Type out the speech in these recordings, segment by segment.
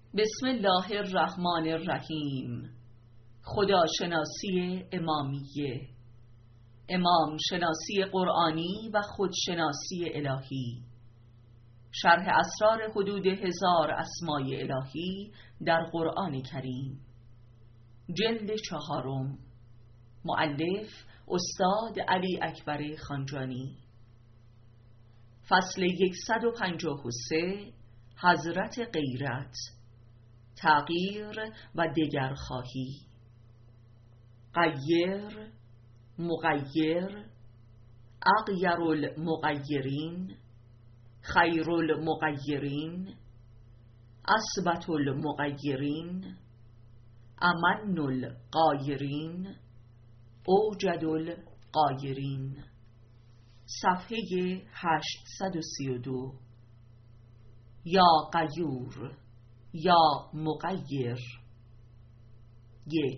بسم الله الرحمن الرحیم. خداشناسی امامیه، امام شناسی قرآنی و خودشناسی الهی. شرح اسرار حدود 1000 اسمای الهی در قرآن کریم، جلد 4، مؤلف استاد علی اکبر خانجانی. فصل 153، حضرت غیرت، تغییر و دگرخواهی. غیر، مغیر، اغیر المغیرین، خیر المغیرین، اثبت المغیرین، امن الغایرین، اوجد الغایرین. صفحه 832. یا غیور، یا مغیر. 1.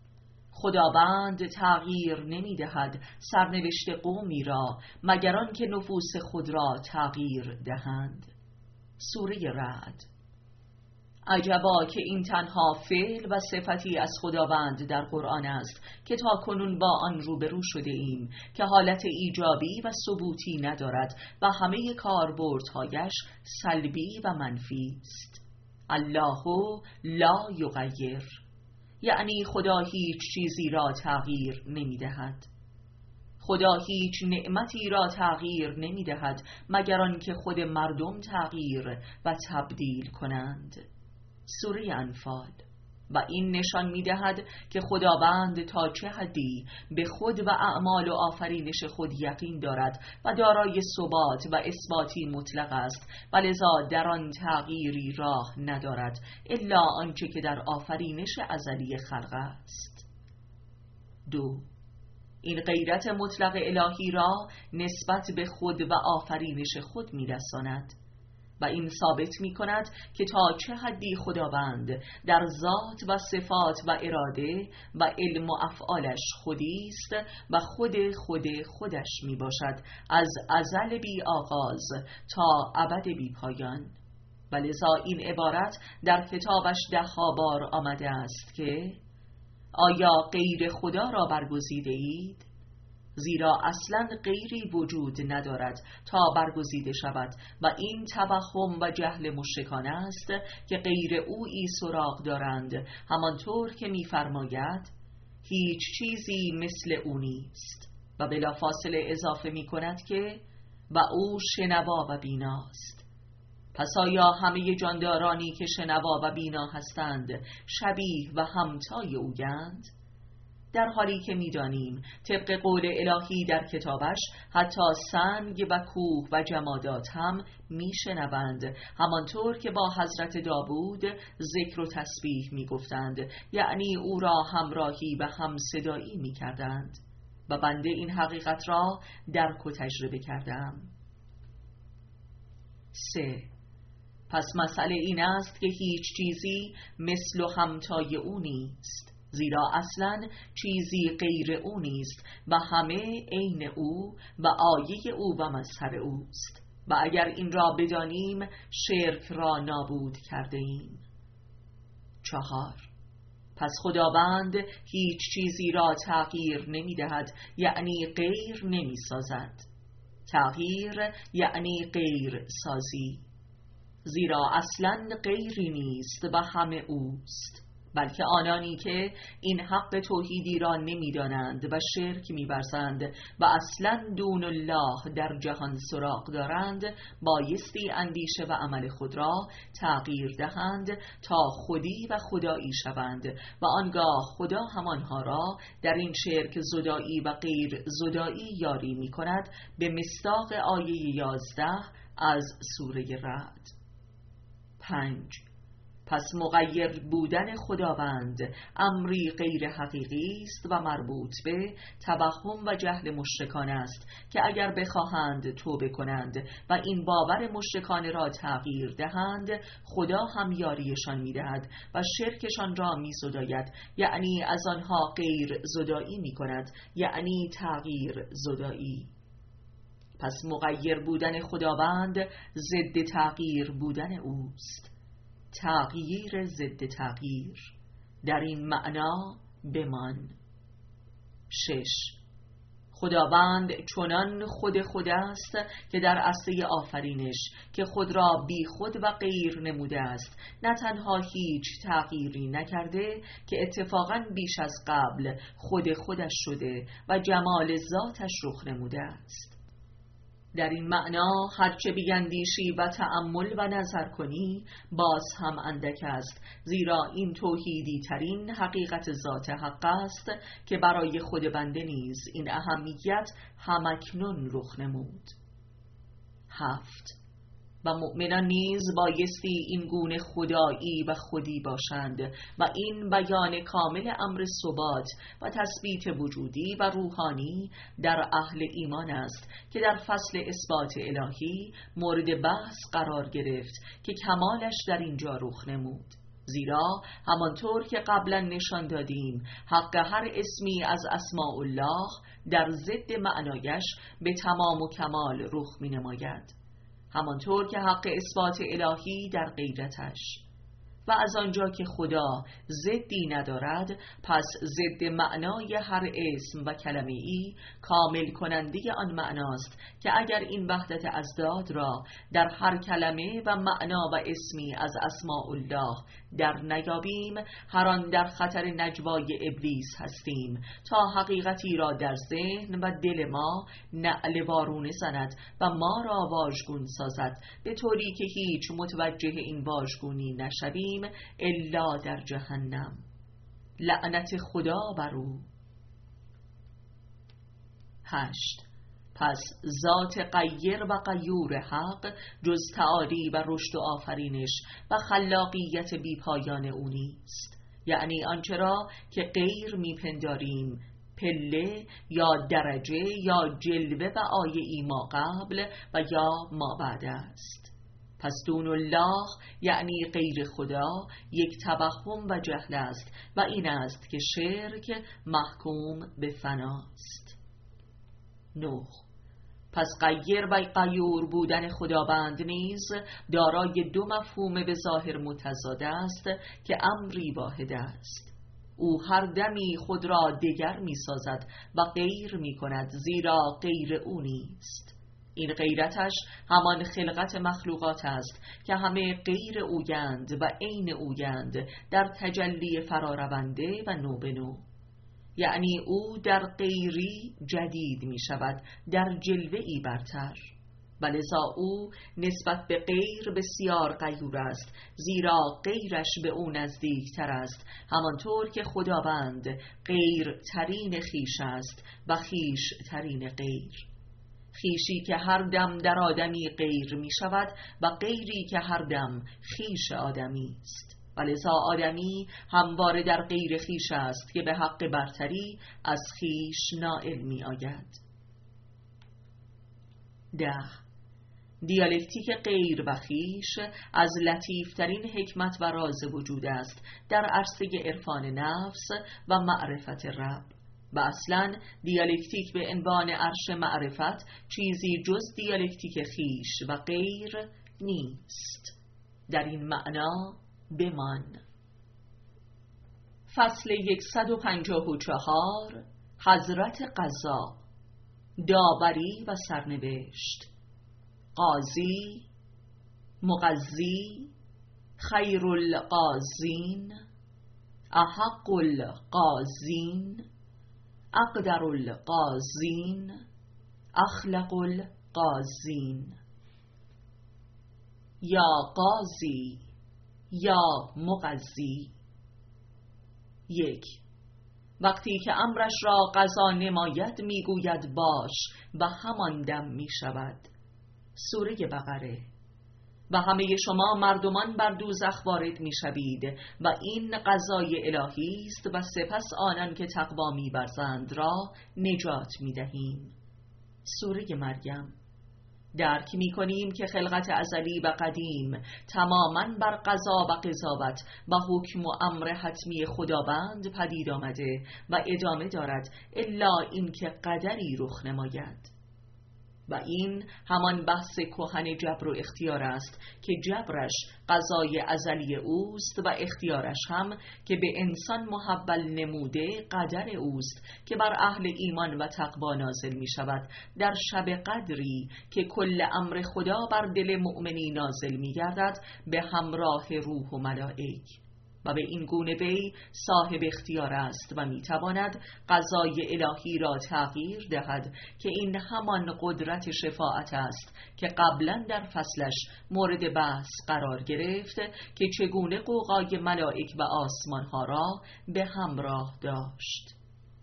خداوند تغییر نمی دهد سرنوشت قومی را مگر آنکه نفوس خود را تغییر دهند. سوره رعد. عجبا که این تنها فعل و صفتی از خداوند در قرآن است که تا کنون با آن روبرو شده ایم که حالت ایجابی و ثبوتی ندارد و همه کاربردهایش سلبی و منفی است. الله لا یغیر، یعنی خدا هیچ چیزی را تغییر نمی دهد. خدا هیچ نعمتی را تغییر نمی دهد مگر آنکه خود مردم تغییر و تبدیل کنند. سوره انفال. و این نشان می دهد که خداوند تا چه حدی به خود و اعمال و آفرینش خود یقین دارد و دارای ثبات و اثباتی مطلق است و لذا در آن تغییری راه ندارد الا آنچه که در آفرینش ازلی خلق است. 2. این غیرت مطلق الهی را نسبت به خود و آفرینش خود می رساند و این ثابت می کند که تا چه حدی خداوند در ذات و صفات و اراده و علم و افعالش خودی است و خودش می باشد از ازل بی آغاز تا ابد بی پایان. و لذا این عبارت در کتابش 10 بار آمده است که آیا غیر خدا را برگزیده اید؟ زیرا اصلا غیری وجود ندارد تا برگزیده شود و این توهم و جهل مشرکان است که غیر اویی سراغ دارند، همانطور که می‌فرماید هیچ چیزی مثل او نیست و بلافاصله اضافه می‌کند که و او شنوا و بیناست. پس آیا همه جاندارانی که شنوا و بینا هستند شبیه و همتای اویند؟ در حالی که می‌دانیم طبق قول الهی در کتابش حتی سنگ و کوه و جمادات هم میشنوند، همانطور که با حضرت داوود ذکر و تسبیح میگفتند، یعنی او را همراهی و همصدایی میکردند و بنده این حقیقت را درک و تجربه کردم. 3. پس مسئله این است که هیچ چیزی مثل و همتای او نیست، زیرا اصلا چیزی غیر او نیست و همه عین او و آیه او و مظهر اوست و اگر این را بدانیم شرک را نابود کرده ایم. 4. پس خداوند هیچ چیزی را تغییر نمی دهد، یعنی غیر نمی سازد. تغییر یعنی غیر سازی، زیرا اصلا غیری نیست و همه اوست، بلکه آنانی که این حق توحیدی را نمی‌دانند و شرک می‌ورزند و اصلا دون الله در جهان سراغ دارند، بایستی اندیشه و عمل خود را تغییر دهند تا خودی و خدایی شوند و آنگاه خدا همانها را در این شرک زدایی و غیر زدایی یاری می‌کند به مصداق آیه 11 از سوره رعد. 5. پس مغیر بودن خداوند امری غیر حقیقی است و مربوط به توهم و جهل مشرکان است که اگر بخواهند توبه کنند و این باور مشرکان را تغییر دهند، خدا هم یاریشان می‌دهد و شرکشان را می‌زداید، یعنی از آنها غیر زدایی می‌کند، یعنی تغییر زدایی. پس مغیر بودن خداوند ضد تغییر بودن اوست. تغییر ضد تغییر. در این معنا بمان. 6. خداوند چنان خود است که در اصل آفرینش که خود را بی خود و غیر نموده است، نه تنها هیچ تغییری نکرده که اتفاقاً بیش از قبل خودش شده و جمال ذاتش رخ نموده است. در این معنا هرچه بیندیشی و تأمل و نظر کنی باز هم اندک است، زیرا این توحیدی ترین حقیقت ذات حق است که برای خود بنده نیز این اهمیت همکنون رخ نمود. 7. و مؤمنان نیز بایستی این گونه خدایی و خودی باشند و این بیان کامل امر ثبات و تثبیت وجودی و روحانی در اهل ایمان است که در فصل اثبات الهی مورد بحث قرار گرفت که کمالش در اینجا رخ نمود. زیرا همانطور که قبلا نشان دادیم حق هر اسمی از اسماء الله در ضد معنایش به تمام و کمال رخ می نماید، همانطور که حق اثبات الهی در غیرتش. و از آنجا که خدا ضدی ندارد، پس ضد معنای هر اسم و کلمه ای کامل کننده آن معناست که اگر این وحدت ازداد را در هر کلمه و معنا و اسمی از اسماء الله در نیابیم، هر آن در خطر نجوای ابلیس هستیم تا حقیقتی را در ذهن و دل ما نعل وارونه زند و ما را واژگون سازد، به طوری که هیچ متوجه این واژگونی نشویم الا در جهنم. لعنت خدا بر او. 8. پس ذات غیر و غیور حق جز تعالی و رشد و آفرینش و خلاقیت بیپایان او نیست، یعنی آنچه را که غیر میپنداریم پله یا درجه یا جلوه و آیه ما قبل و یا ما بعد است. پس دون الله یعنی غیر خدا یک توهم و جهل است و این است که شرک محکوم به فناست. 9. پس غیر و غیور بودن خداوند نیز دارای دو مفهوم به ظاهر متضاد است که امری واحد است. او هر دمی خود را دگر می سازد و غیر می کند، زیرا غیر او نیست. این غیرتش همان خلقت مخلوقات است که همه غیر اویند و عین اویند در تجلی فرارونده و نو به نو، یعنی او در غیری جدید می شود، در جلوه‌ای برتر، و لذا او نسبت به غیر بسیار غیور است، زیرا غیرش به او نزدیکتر است، همانطور که خداوند غیر ترین خیش است و خیش ترین غیر. خیشی که هر دم در آدمی غیر می شود و غیری که هر دم خیش آدمی است، و لذا آدمی همواره در غیر خیش است که به حق برتری از خیش نائل می آید. 10. دیالکتیک غیر و خیش از لطیفترین حکمت و راز وجود است در عرصه عرفان نفس و معرفت رب، و اصلا دیالکتیک به عنوان عرش معرفت چیزی جز دیالکتیک خیش و غیر نیست. در این معنا بمان. فصل 154. حضرت قضا، داوری و سرنوشت. قاضی، مقضی، خیر القاضین، احق القاضین، اقدر القاضین، اخلق القاضین. یا قاضی یا مقضی. 1. وقتی که امرش را قضا نماید میگوید باش و همان دم می شود. سوره بقره. و همه شما مردمان بر دوزخ وارد می شوید و این قضای الهی است و سپس آنان که تقوا می ورزند را نجات می دهیم. سوره مریم. درک می کنیم که خلقت ازلی و قدیم تماماً بر قضا و قضاوت و حکم و امر حتمی خداوند پدید آمده و ادامه دارد الا این که قدری رخ نماید. و این همان بحث کهن جبر و اختیار است که جبرش قضای ازلی اوست و اختیارش هم که به انسان محول نموده قدر اوست که بر اهل ایمان و تقوا نازل می شود در شب قدری که کل امر خدا بر دل مؤمنی نازل می گردد به همراه روح و ملائک، و به این گونه وی صاحب اختیار است و میتواند قضای الهی را تغییر دهد که این همان قدرت شفاعت است که قبلا در فصلش مورد بحث قرار گرفت که چگونه غوغای ملائک و آسمانها را به همراه داشت.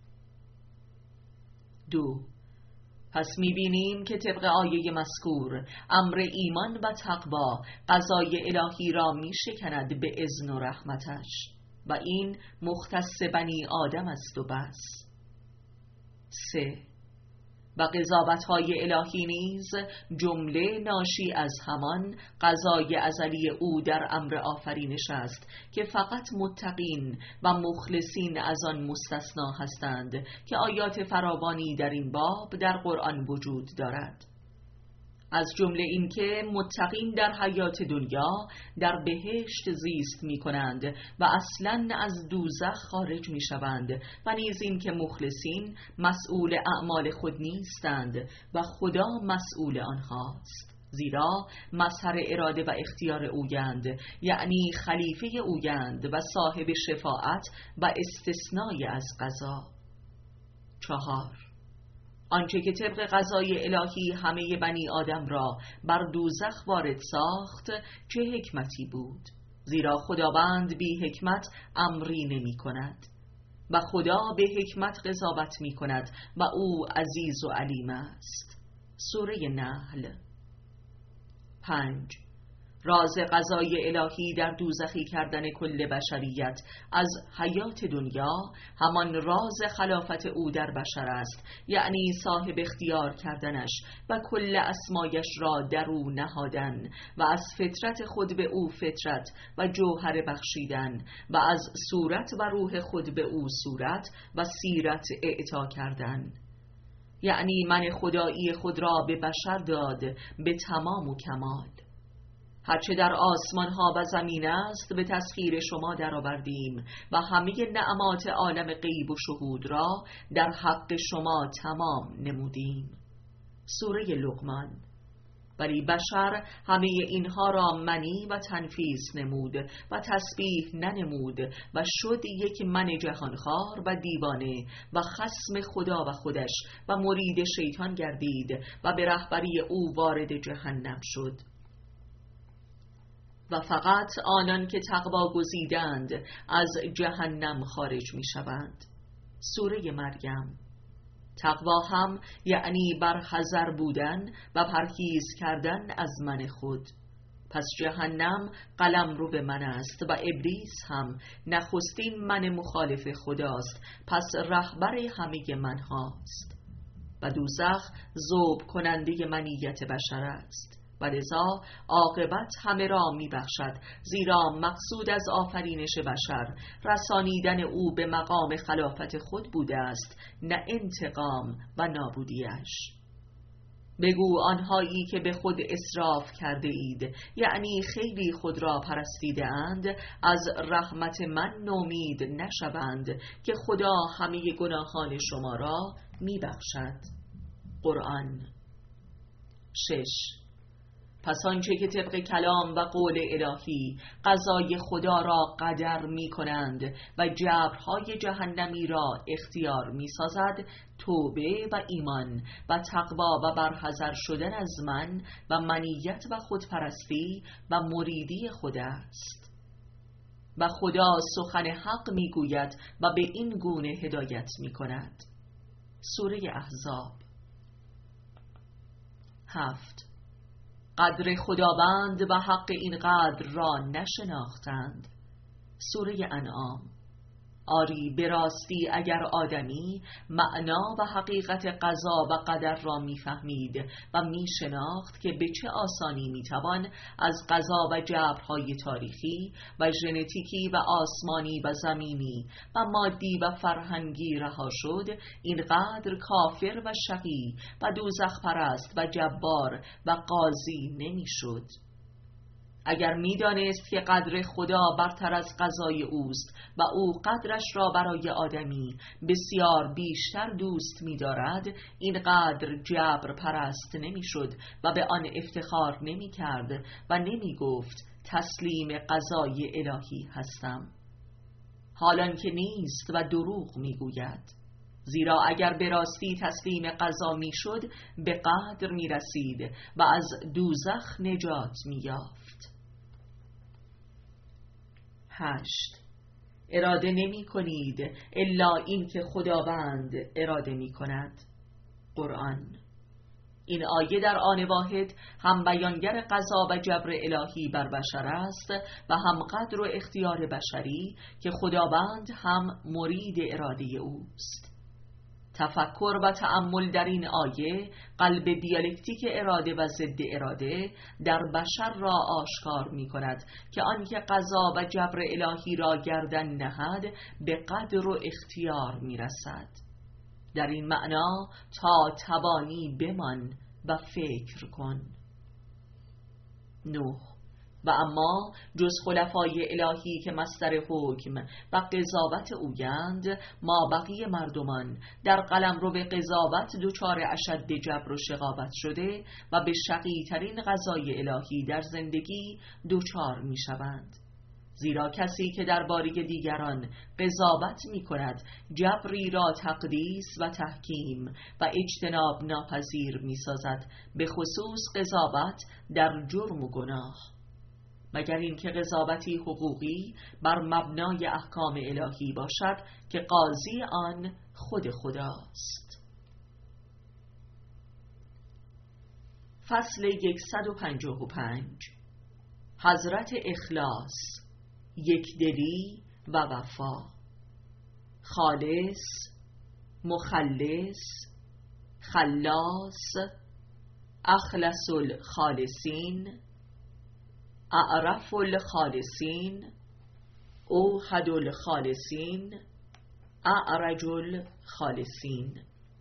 2. پس می‌بینیم که طبق آیه مذکور امر ایمان و تقوا قضای الهی را می‌شکند به اذن و رحمتش و این مختص بنی آدم است و بس. 3. و قضاوت‌های الهی نیز جمله ناشی از همان قضای ازلی او در امر آفرینش است که فقط متقین و مخلصین از آن مستثنا هستند که آیات فراوانی در این باب در قرآن وجود دارد. از جمله این که متقین در حیات دنیا در بهشت زیست می کنند و اصلاً از دوزخ خارج می شوند و نیز این که مخلصین مسئول اعمال خود نیستند و خدا مسئول آنهاست، زیرا مظهر اراده و اختیار اویند، یعنی خلیفه اویند و صاحب شفاعت و استثنای از قضا. 4. آنچه که طبق قضای الهی همه بنی آدم را بر دوزخ وارد ساخت چه حکمتی بود، زیرا خداوند بی حکمت امری نمی کند و خدا به حکمت قضاوت می کند و او عزیز و علیم است. سوره نحل. 5. راز قضای الهی در دوزخی کردن کل بشریت از حیات دنیا همان راز خلافت او در بشر است، یعنی صاحب اختیار کردنش و کل اسمایش را در او نهادن و از فطرت خود به او فطرت و جوهر بخشیدن و از صورت و روح خود به او صورت و سیرت اعطا کردن، یعنی من خدایی خود را به بشر داد به تمام و کمال. هرچه در آسمان ها و زمین است به تسخیر شما درآوردیم و همه نعمات عالم غیب و شهود را در حق شما تمام نمودیم. سوره لقمان. ولی بشر همه اینها را منی و تنفیس نمود و تسبیح ننمود و شد یک من جهانخوار و دیوانه و خصم خدا و خودش و مرید شیطان گردید و به رهبری او وارد جهنم شد. و فقط آنان که تقوا گزیدند از جهنم خارج می شوند. سوره مریم. تقوا هم یعنی برحذر بودن و پرهیز کردن از من خود. پس جهنم قلمرو به من است و ابلیس هم نخستین من مخالف خداست، پس رهبر همه من هاست. و دوزخ ذوب کننده منیت بشر است و لذا عاقبت همه را می بخشد، زیرا مقصود از آفرینش بشر رسانیدن او به مقام خلافت خود بوده است، نه انتقام و نابودیش. بگو آنهایی که به خود اسراف کرده اید، یعنی خیلی خود را پرستیده اند، از رحمت من نومید نشوند که خدا همه گناهان شما را می بخشد. قرآن. 6. پس آنچه که طبق کلام و قول الهی قضای خدا را قدر می کنند و جبرهای جهنمی را اختیار می سازد، توبه و ایمان و تقوا و برحذر شدن از من و منیت و خودپرستی و مریدی خود است. و خدا سخن حق می گوید و به این گونه هدایت می کند. سوره احزاب. 7. قدر خداوند و حق این قدر را نشناختند. سوره انعام. آری به راستی اگر آدمی معنا و حقیقت قضا و قدر را می‌فهمید و می‌شناخت که به چه آسانی می‌توان از قضا و جبرهای تاریخی و ژنتیکی و آسمانی و زمینی و مادی و فرهنگی رها شد، اینقدر کافر و شقی و دوزخ پرست و جبار و قاضی نمی‌شد. اگر می‌دانست که قدر خدا برتر از قضای اوست و او قدرش را برای آدمی بسیار بیشتر دوست می‌دارد، اینقدر جبر پرست نمی‌شد و به آن افتخار نمی‌کرد و نمی‌گفت تسلیم قضای الهی هستم، حالان که نیست و دروغ می‌گوید. زیرا اگر به راستی تسلیم قضا می‌شد، به قدر می‌رسید و از دوزخ نجات می‌یافت. 8. اراده نمی کنید الا این که خداوند اراده می کند. قرآن. این آیه در آن واحد هم بیانگر قضا و جبر الهی بر بشر است و هم قدر و اختیار بشری که خداوند هم مرید اراده اوست. تفکر و تأمل در این آیه قلب دیالکتیک اراده و ضد اراده در بشر را آشکار می کند که آنکه قضا و جبر الهی را گردن نهد به قدر و اختیار می رسد. در این معنا تا توانی بمان و فکر کن. 9. و اما جز خلفای الهی که مصدر حکم و قضاوت اویند، ما بقیه مردمان در قلمرو قضاوت دچار اشد جبر و شقاوت شده و به شقی ترین قضای الهی در زندگی دچار می شوند. زیرا کسی که درباره دیگران قضاوت می کند جبری را تقدیس و تحکیم و اجتناب ناپذیر می سازد، به خصوص قضاوت در جرم و گناه، مگر اینکه قضاوتی حقوقی بر مبنای احکام الهی باشد که قاضی آن خود خداست. فصل 155. حضرت اخلاص، یکدلی و وفا. خالص، مخلص، خلاص، اخلص الخالصین، اعرف الخالصین، اوحد الخالصین، اعرج الخالصین.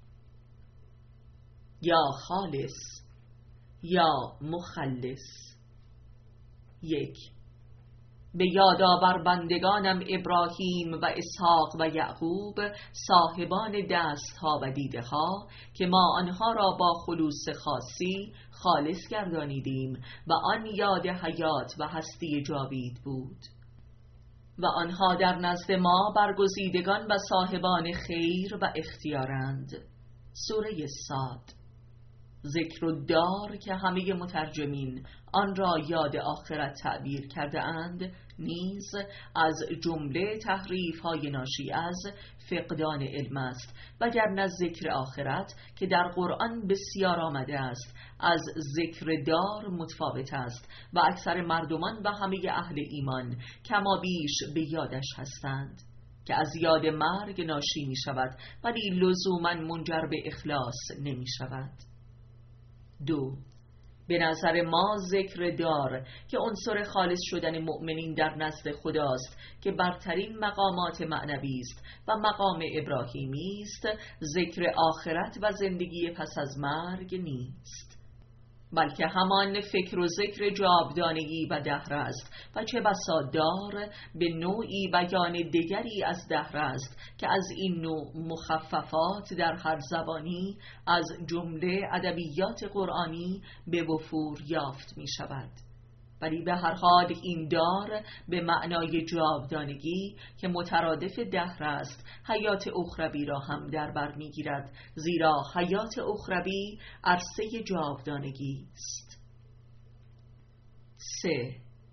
یا خالص، یا مخلص. 1. به یادآور بندگانم ابراهیم و اسحاق و یعقوب، صاحبان دستها و دیده ها، که ما آنها را با خلوص خاصی خالص گردانیدیم و آن یاد حیات و هستی جاوید بود و آنها در نزد ما برگزیدگان و صاحبان خیر و اختیارند. سوره صاد. ذکر الدار که همه مترجمین آن را یاد آخرت تعبیر کرده اند، نیز از جمله تحریف های ناشی از فقدان علم است، وگرنه ذکر آخرت که در قرآن بسیار آمده است از ذکر دار متفاوت است و اکثر مردمان و همه اهل ایمان کما بیش به یادش هستند، که از یاد مرگ ناشی می شود ولی لزوما منجر به اخلاص نمی شود. 2. به نظر ما ذکر دار که عنصر خالص شدن مؤمنین در نزد خداست که برترین مقامات معنوی است و مقام ابراهیمی است، ذکر آخرت و زندگی پس از مرگ نیست، بلکه همان فکر و ذکر جاودانگی و دهر است و چه بسا دار به نوعی بیان دیگری از دهر است که از این نوع مخففات در هر زبانی از جمله ادبیات قرآنی به وفور یافت می شود. ولی به هر حال این دار به معنای جاودانگی که مترادف دهر است، حیات اخروی را هم در بر می‌گیرد، زیرا حیات اخروی عرصه جاودانگی است. 3.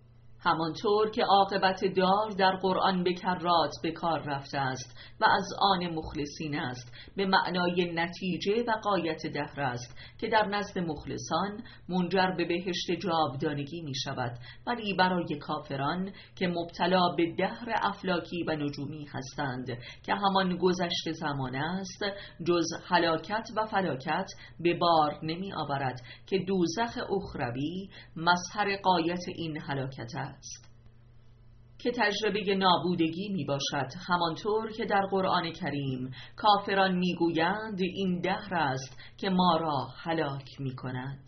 همانطور که عاقبت دار در قرآن به کرات به کار رفته است و از آن مخلصین است، به معنای نتیجه و غایت دهر است که در نزد مخلصان منجر به بهشت جاودانگی می شود، ولی برای کافران که مبتلا به دهر افلاکی و نجومی هستند که همان گذشت زمان است، جز هلاکت و فلاکت به بار نمی آورد که دوزخ اخروی مظهر غایت این هلاکت است که تجربه نابودگی می باشد. همانطور که در قرآن کریم کافران می گویند این دهر است که ما را هلاک می کند.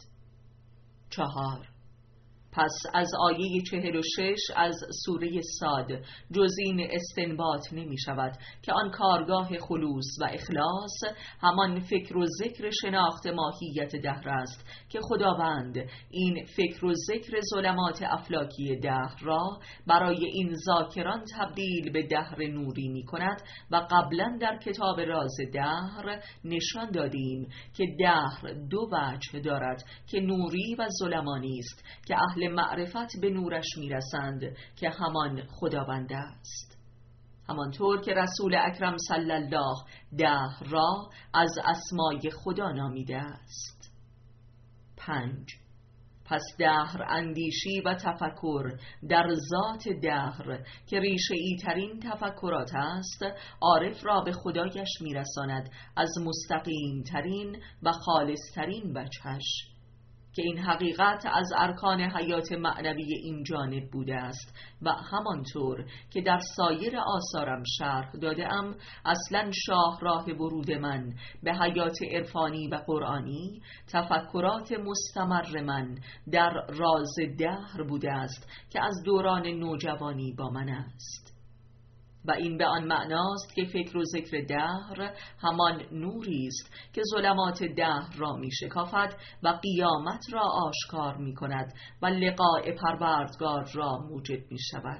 4. پس از آیه 46 از سوره صاد جز این استنباط نمی شود که آن کارگاه خلوص و اخلاص همان فکر و ذکر شناخت ماهیت دهر است که خداوند این فکر و ذکر ظلمات افلاکی دهر را برای این ذاکران تبدیل به دهر نوری می کند و قبلا در کتاب راز دهر نشان دادیم که دهر دو وجه دارد که نوری و ظلمانی است که اهل معرفت به نورش میرسند که همان خداوند است. همانطور که رسول اکرم صلی الله دهر را از اسمای خدا نامیده است. 5. پس دهر اندیشی و تفکر در ذات دهر که ریشه ای ترین تفکرات است، عارف را به خدایش میرساند از مستقیم ترین و خالص ترین وجهش، که این حقیقت از ارکان حیات معنوی این جانب بوده است و همانطور که در سایر آثارم شرح دادم، اصلا شاهراه ورود من به حیات عرفانی و قرآنی تفکرات مستمر من در راز دهر بوده است که از دوران نوجوانی با من است. و این به آن معناست که فکر و ذکر دهر همان نوری است که ظلمات دهر را می شکافد و قیامت را آشکار می کند و لقاء پروردگار را موجب می شود.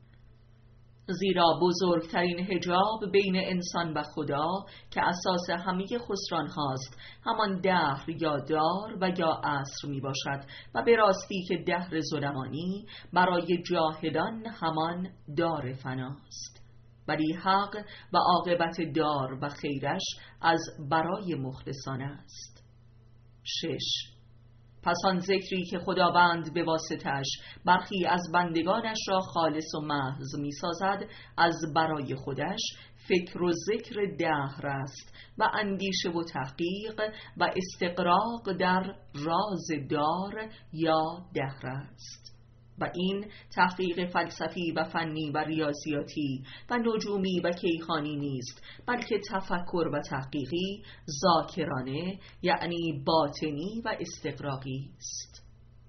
زیرا بزرگترین حجاب بین انسان و خدا که اساس همه خسران هاست همان دهر یا دار و یا عصر می باشد و به راستی که دهر ظلمانی برای جاهلان همان دار فناست، ولی حق و عاقبت دار و خیرش از برای مخلصان است. 6. پس آن ذکری که خداوند به واسطش برخی از بندگانش را خالص و محض می سازد از برای خودش فکر و ذکر دهر است و اندیشه و تحقیق و استقراق در راز دار یا دهر است. و این تحقیق فلسفی و فنی و ریاضیاتی و نجومی و کیهانی نیست، بلکه تفکر و تحقیقی ذاکرانه، یعنی باطنی و استقراقی است.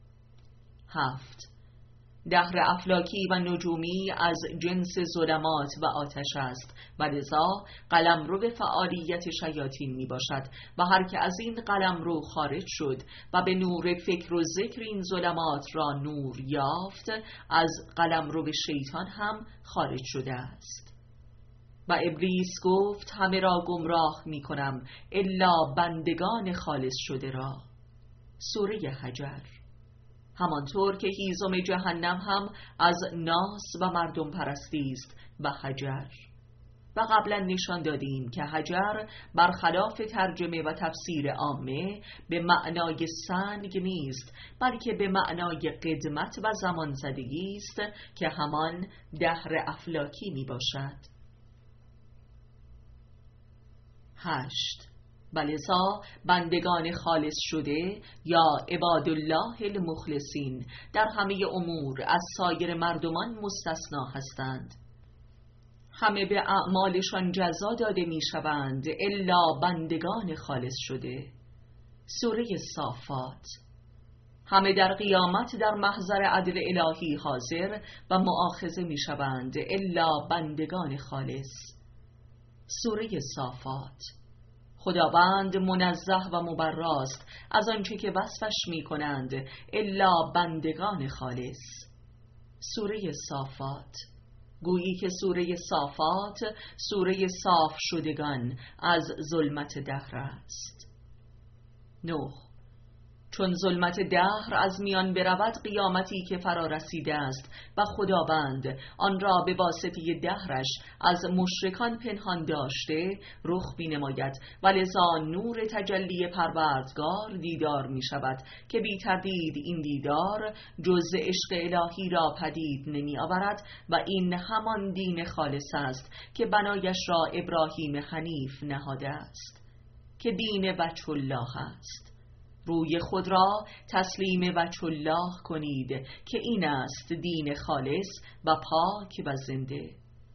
7. دهر افلاکی و نجومی از جنس ظلمات و آتش است و لذا قلمرو به فعالیت شیاطین می باشد و هر که از این قلمرو خارج شد و به نور فکر و ذکر این ظلمات را نور یافت، از قلمرو به شیطان هم خارج شده است. و ابلیس گفت همه را گمراه می کنم الا بندگان خالص شده را. سوره حجر. همانطور که هیزم جهنم هم از ناس و مردم پرستی است و حجر. و قبلا نشان دادیم که حجر برخلاف ترجمه و تفسیر عامه به معنای سنگ نیست، بلکه به معنای قدمت و زمان زدگی است که همان دهر افلاکی می باشد. 8. بلذا بندگان خالص شده یا عبادالله المخلصین در همه امور از سایر مردمان مستثنا هستند. همه به اعمالشان جزا داده می شوند الا بندگان خالص شده. سوره صافات. همه در قیامت در محضر عدل الهی حاضر و مؤاخذه می شوند الا بندگان خالص. سوره صافات. خداوند منزه و مبراست از آنچه که وصفش می کنند الا بندگان خالص. سوره صافات. گویی که سوره صافات سوره صاف شدگان از ظلمت دهر است. 9. چون ظلمت دهر از میان برود قیامتی که فرا رسیده است و خداوند آن را به واسطه دهرش از مشرکان پنهان داشته رخ بینماید و لذا نور تجلی پروردگار دیدار می شود که بی تردید این دیدار جز عشق الهی را پدید نمی آورد و این همان دین خالص است که بنایش را ابراهیم حنیف نهاده است که دین وجه الله است. روی خود را تسلیم وجه الله کنید که این است دین خالص و پاک و زنده.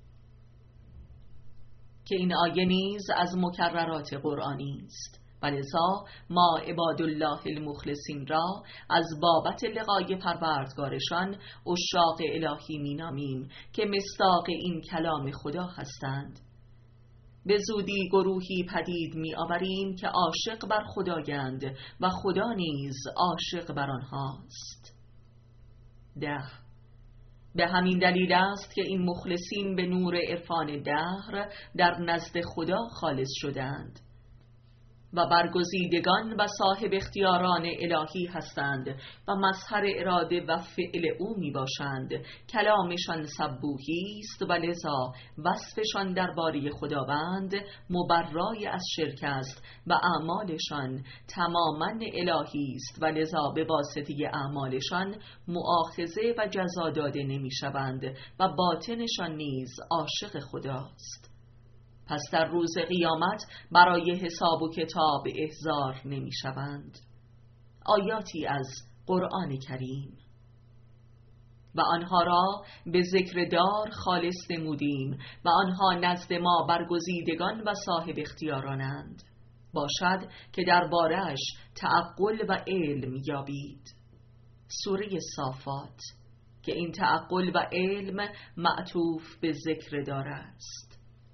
که این آیه نیز از مکررات قرآنی است و لذا ما عبادالله المخلصین را از بابت لقای پروردگارشان عشاق الهی می نامیم که مصداق این کلام خدا هستند. به زودی گروهی پدید می آوریم که عاشق بر خدایند و خدا نیز عاشق بر آنهاست. 10. به همین دلیل است که این مخلصین به نور عرفان دهر در نزد خدا خالص شدند و برگزیدگان و صاحب اختیاران الهی هستند و مظهر اراده و فعل او می باشند. کلامشان سبوحی است و لذا وصفشان درباره خداوند مبرای از شرک است و اعمالشان تماما الهی است و لذا به واسطه اعمالشان مؤاخذه و جزا داده نمی شوند و باطنشان نیز عاشق خداست. پس در روز قیامت برای حساب و کتاب احضار نمی شوند. آیاتی از قرآن کریم. و آنها را به ذکر دار خالص نمودیم و آنها نزد ما برگزیدگان و صاحب اختیارانند. باشد که درباره‌اش تعقل و علم یابید. سوره صافات که این تعقل و علم معطوف به ذکر دار است.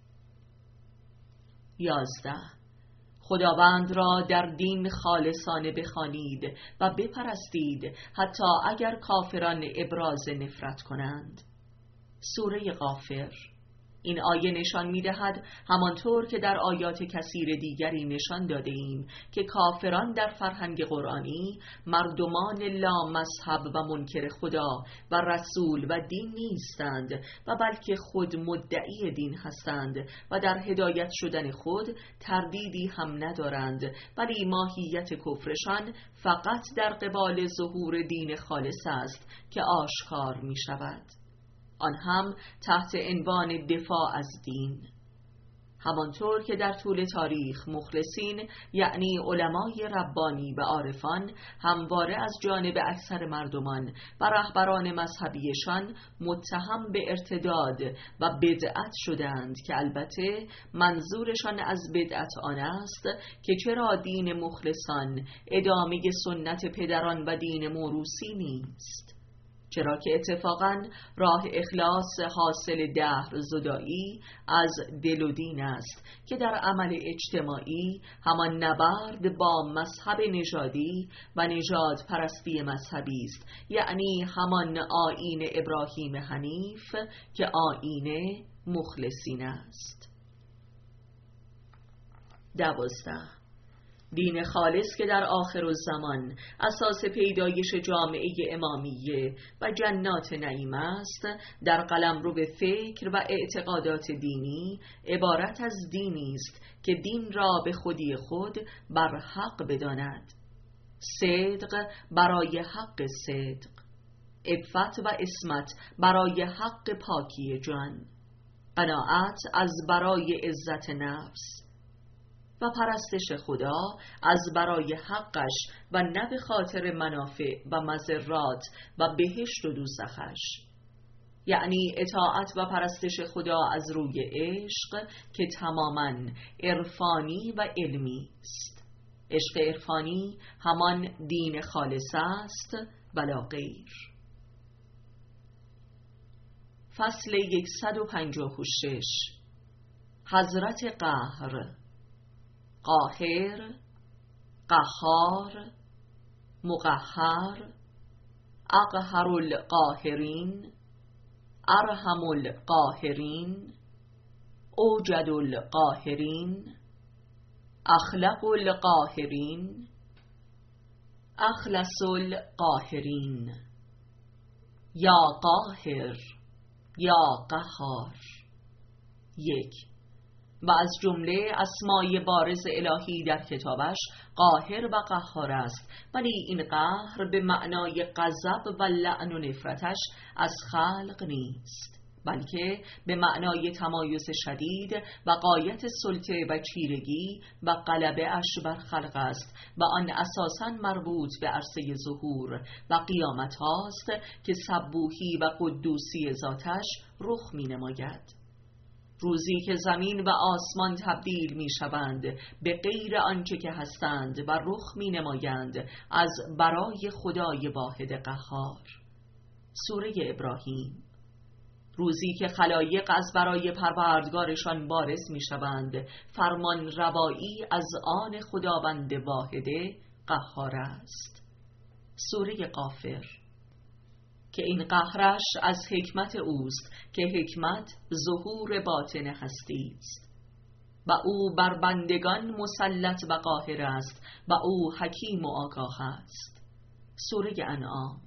11. خداوند را در دین خالصانه بخوانید و بپرستید حتی اگر کافران ابراز نفرت کنند. سوره غافر. این آیه نشان می‌دهد همانطور که در آیات کثیر دیگری نشان داده ایم که کافران در فرهنگ قرآنی مردمان لا مذهب و منکر خدا و رسول و دین نیستند و بلکه خود مدعی دین هستند و در هدایت شدن خود تردیدی هم ندارند، ولی ماهیت کفرشان فقط در قبال ظهور دین خالص است که آشکار می شود، آن هم تحت عنوان دفاع از دین. همانطور که در طول تاریخ مخلصین یعنی علمای ربانی و عارفان همواره از جانب اکثر مردمان و رهبران مذهبیشان متهم به ارتداد و بدعت شدند که البته منظورشان از بدعت آن است که چرا دین مخلصان ادامه سنت پدران و دین موروثی نیست، چرا که اتفاقاً راه اخلاص حاصل دهر زدایی از دل و دین است که در عمل اجتماعی همان نبرد با مذهب نژادی و نژاد پرستی مذهبی است، یعنی همان آیین ابراهیم حنیف که آیین مخلصین است. 12. دین خالص که در آخر الزمان اساس پیدایش جامعه امامیه و جنات نعیم است، در قلمرو به فکر و اعتقادات دینی عبارت از دینی است که دین را به خودی خود بر حق بداند، صدق برای حق صدق، عفت و عصمت برای حق پاکی جان، قناعت از برای عزت نفس و پرستش خدا از برای حقش و نه به خاطر منافع و مضرات و بهشت و دوزخش، یعنی اطاعت و پرستش خدا از روی عشق که تماماً عرفانی و علمی است. عشق عرفانی همان دین خالص است ولا غیر. فصل 156. حضرت قهر. قاهر، قهار، مقهر، اقهر القاهرین، ارحم القاهرین، اوجد القاهرین، اخلق القاهرین، اخلص القاهرین، یا قاهر یا قهار. 1. و از جمله اسمای بارز الهی در کتابش قاهر و قهار است، ولی این قهر به معنای غضب و لعن و نفرتش از خلق نیست، بلکه به معنای تمایز شدید و غایت سلطه و چیرگی و غلبه اش بر خلق است و آن اساساً مربوط به عرصه ظهور و قیامت هاست که سبوحی و قدوسی ذاتش رخ می نماید. روزی که زمین و آسمان تبدیل می شوند به غیر آنچه که هستند و رخ می نمایند از برای خدای واحد قهار. سوره ابراهیم. روزی که خلایق از برای پروردگارشان بارز می شوند، فرمان روایی از آن خداوند واحد قهار است. سوره غافر. که این قهرش از حکمت اوست که حکمت ظهور باطن هستی است و او بر بندگان مسلط و قاهر است و او حکیم و آگاه است. سوره انعام.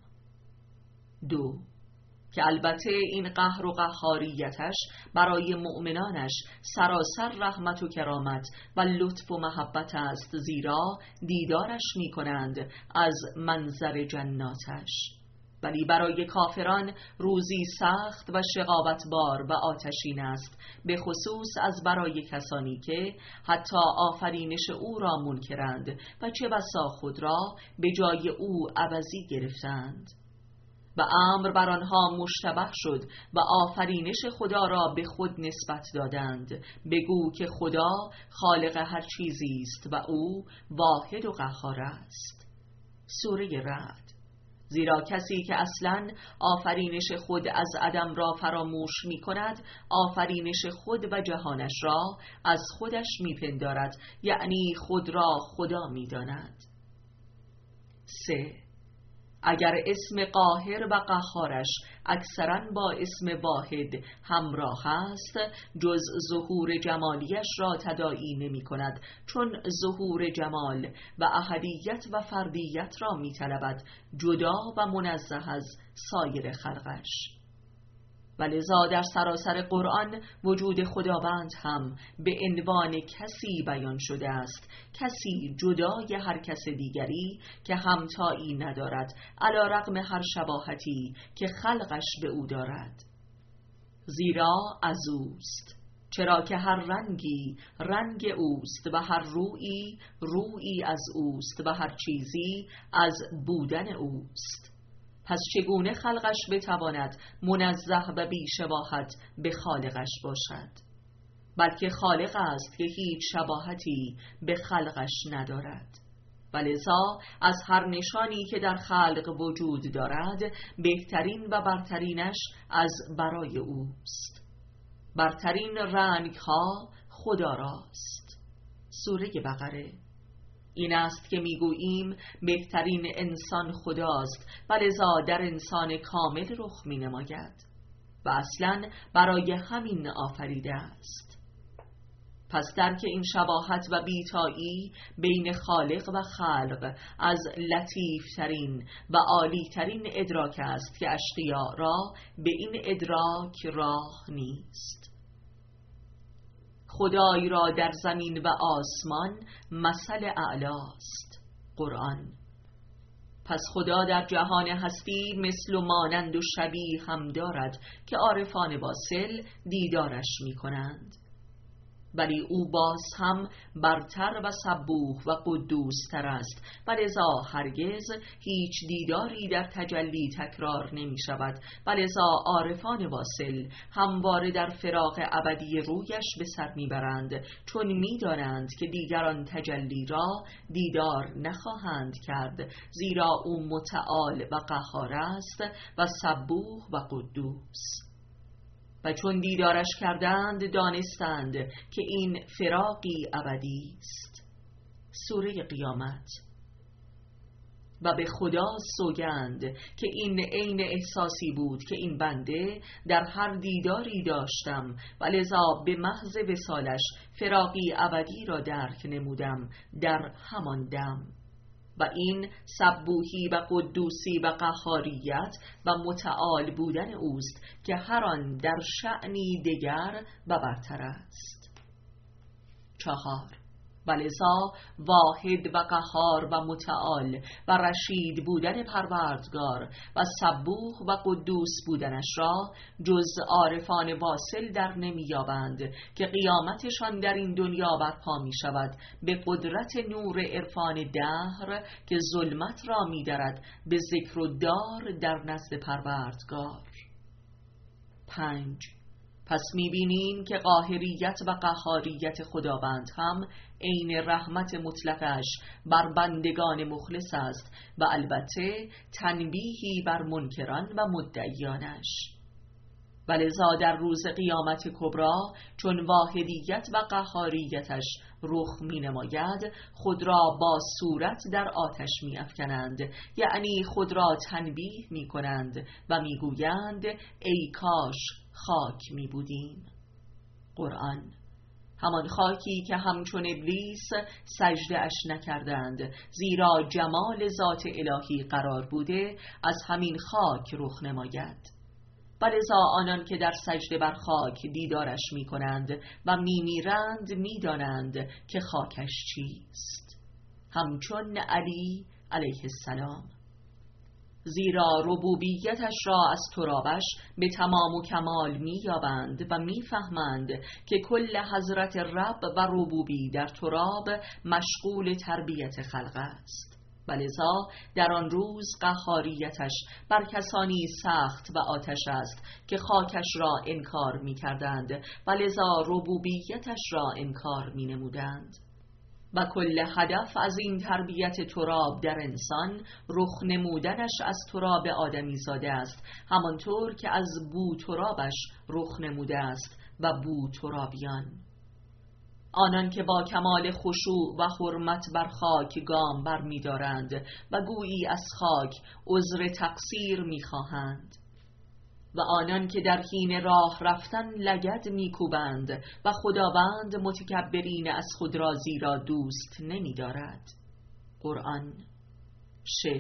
2. که البته این قهر و قهاریتش برای مؤمنانش سراسر رحمت و کرامت و لطف و محبت است، زیرا دیدارش می کنند از منظر جناتش، ولی برای کافران روزی سخت و شقاوتبار و آتشین است، به خصوص از برای کسانی که حتی آفرینش او را منکرند و چه بسا خود را به جای او عوضی گرفتند و امر بر آنها مشتبه شد و آفرینش خدا را به خود نسبت دادند. بگو که خدا خالق هر چیزی است و او واحد و قهار است. سوره رعد. زیرا کسی که اصلاً آفرینش خود از عدم را فراموش می کند، آفرینش خود و جهانش را از خودش می پندارد، یعنی خود را خدا می داند. 3. اگر اسم قاهر و قهارش اکثراً با اسم واحد همراه است، جز ظهور جمالیش را تداعی نمی کند، چون ظهور جمال و احدیت و فردیت را می طلبد، جدا و منزه از سایر خلقش. و لذا در سراسر قرآن وجود خداوند هم به عنوان کسی بیان شده است، کسی جدای هر کس دیگری که همتایی ندارد، علی رغم هر شباهتی که خلقش به او دارد. زیرا از اوست، چرا که هر رنگی رنگ اوست و هر رویی رویی از اوست و هر چیزی از بودن اوست. پس چگونه خلقش بتواند منزه و بی شباهت به خالقش باشد؟ بلکه خالق است که هیچ شباهتی به خلقش ندارد. ولذا از هر نشانی که در خلق وجود دارد، بهترین و برترینش از برای اوست. برترین رنگ ها خدا راست. سوره بقره. این است که میگوییم بهترین انسان خداست و لذا در انسان کامل رخ می نماید و اصلاً برای همین آفریده است. پس درک این شباهت و بیتایی بین خالق و خلق از لطیف ترین و عالی ترین ادراک است که اشقیا را به این ادراک راه نیست. خدای را در زمین و آسمان مثل اعلاست. قرآن. پس خدا در جهان هستی مثل و مانند و شبیه هم دارد که عارفان واصل دیدارش می کنند، ولی او باز هم برتر و سبوح و قدوستر است و لذا هرگز هیچ دیداری در تجلی تکرار نمی شود و لذا عارفان واصل همواره در فراق ابدی رویش به سر می برند، چون می دانند که دیگران تجلی را دیدار نخواهند کرد، زیرا او متعال و قهار است و سبوح و قدوس. و چون دیدارش کردند دانستند که این فراقی ابدی است. سوره قیامت. و به خدا سوگند که این عین احساسی بود که این بنده در هر دیداری داشتم و لذا به محض وصالش فراقی ابدی را درک نمودم در همان دم. و این سبوحی و قدوسی و قهاریت و متعال بودن اوست که هر آن در شأنی دگر و برتر است. 4. ولذا واحد و قهار و متعال و رشید بودن پروردگار و سبوح و قدوس بودنش را جز عارفان واصل در نمی‌یابند که قیامتشان در این دنیا برپا می شود به قدرت نور عرفان دهر که ظلمت را می درد به ذکر و دار در نزد پروردگار. 5. پس می‌بینیم که قاهریت و قهاریت خداوند هم عین رحمت مطلقش بر بندگان مخلص است و البته تنبیهی بر منکران و مدعیانش. ولذا در روز قیامت کبری چون واحدیت و قهاریتش رخ می نماید خود را با صورت در آتش می افکنند، یعنی خود را تنبیه می کنند و می گویند ای کاش خاک می بودیم. قرآن: همان خاکی که همچون ابلیس سجده اش نکردند، زیرا جمال ذات الهی قرار بوده از همین خاک رخ نماید. ولذا آنان که در سجده بر خاک دیدارش می کنند و می میرند می دانند که خاکش چیست، همچون علی علیه السلام. زیرا ربوبیتش را از ترابش به تمام و کمال می یابند و می فهمند که کل حضرت رب و ربوبی در تراب مشغول تربیت خلق است. ولذا در آن روز قهاریتش بر کسانی سخت و آتش است که خاکش را انکار می کردند، ولذا ربوبیتش را انکار می نمودند. و کل هدف از این تربیت تراب در انسان رخ نمودنش از تراب آدمی زاده است، همانطور که از بو ترابش رخ نموده است و بو ترابیان. آنان که با کمال خشوع و حرمت بر خاک گام بر می دارند و گویی از خاک عذر تقصیر می خواهند، و آنان که در حین راه رفتن لگد می کوبند و خداوند متکبرین از خود را زیرا دوست نمی دارد. قرآن. 6.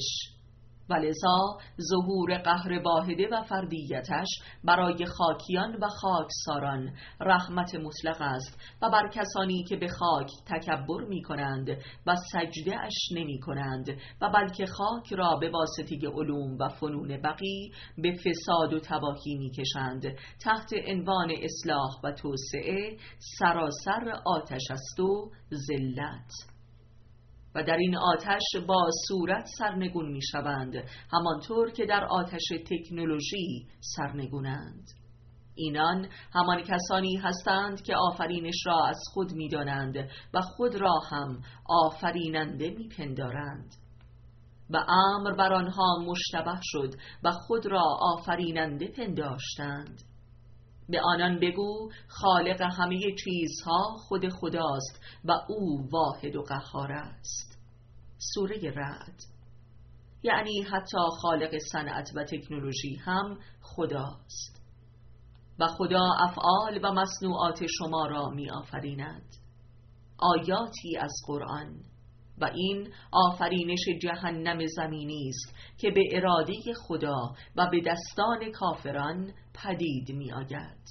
ولذا ظهور قهر واحده و فردیتش برای خاکیان و خاکساران رحمت مطلق است و بر کسانی که به خاک تکبر می کنند و سجده اش نمی کنند و بلکه خاک را به واسطه علوم و فنون بقی به فساد و تباهی می کشند تحت عنوان اصلاح و توسعه، سراسر آتش است و ذلت. و در این آتش با صورت سرنگون می شوند، همانطور که در آتش تکنولوژی سرنگونند. اینان همان کسانی هستند که آفرینش را از خود می دانند و خود را هم آفریننده می پندارند. و امر بر آنها مشتبه شد و خود را آفریننده پنداشتند. به آنان بگو خالق همه چیزها خود خداست و او واحد و قهار است. سوره رعد. یعنی حتی خالق صنعت و تکنولوژی هم خداست و خدا افعال و مصنوعات شما را می آفریند. آیاتی از قرآن. و این آفرینش جهنم زمینی است که به اراده خدا و به دستان کافران پدید می آید.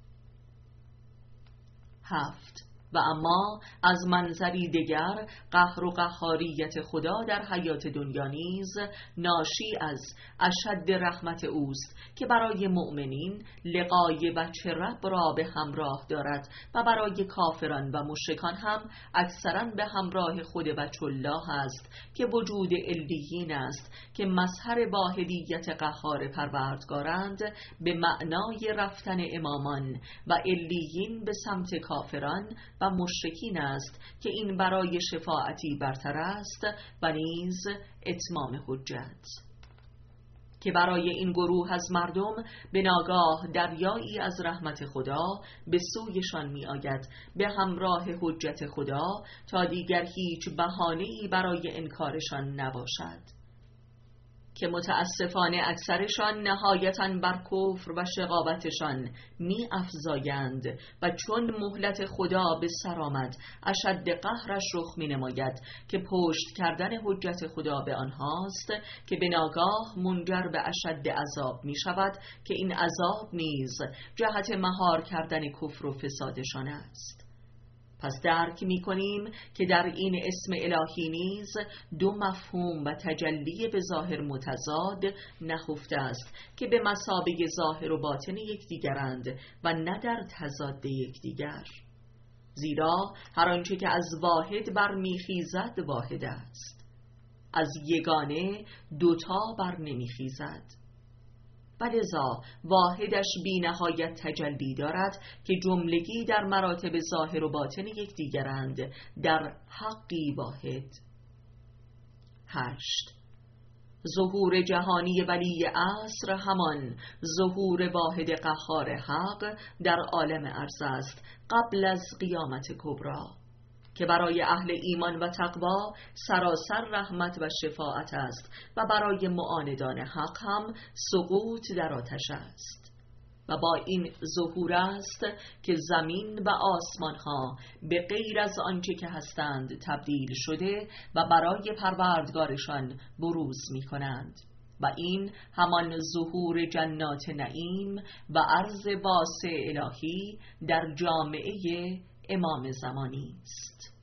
7. و اما از منظری دیگر قهر و قهاریت خدا در حیات دنیا نیز ناشی از اشد رحمت اوست که برای مؤمنین لقای بچه رب را به همراه دارد و برای کافران و مشرکان هم اکثرا به همراه خود بچه الله است که وجود علیین است که مظهر واحدیت قهار پروردگارند به معنای رفتن امامان، و علیین به سمت کافران و مشرکین است که این برای شفاعتی برتر است و نیز اتمام حجت، که برای این گروه از مردم به ناگاه دریایی از رحمت خدا به سویشان می آید به همراه حجت خدا تا دیگر هیچ بهانه‌ای برای انکارشان نباشد. که متاسفانه اکثرشان نهایتاً بر کفر و شقاوتشان می افزایند و چون مهلت خدا به سر آمد اشد قهرش رخ می نماید که پشت کردن حجت خدا به آنهاست که به ناگاه منجر به اشد عذاب می شود که این عذاب نیز جهت مهار کردن کفر و فسادشان است. پس درک می کنیم که در این اسم الهی نیز دو مفهوم و تجلی به ظاهر متضاد نهفته است که به مثابه ظاهر و باطن یکدیگرند و نه در تضاد یکدیگر، زیرا هر آنچه که از واحد برمیخیزد واحد است، از یگانه دوتا بر نمیخیزد. ولذا واحدش بی نهایت تجلی دارد که جملگی در مراتب ظاهر و باطن یکدیگرند در حقی واحد. 8. ظهور جهانی ولی عصر همان ظهور واحد قهار حق در عالم ارض است قبل از قیامت کبری، که برای اهل ایمان و تقوا سراسر رحمت و شفاعت است و برای معاندان حق هم سقوط در آتش است. و با این ظهور است که زمین و آسمان ها به غیر از آنچه که هستند تبدیل شده و برای پروردگارشان بروز می کنند، و این همان ظهور جنات نعیم و عرض واسع الهی در جامعه امام زمانی است.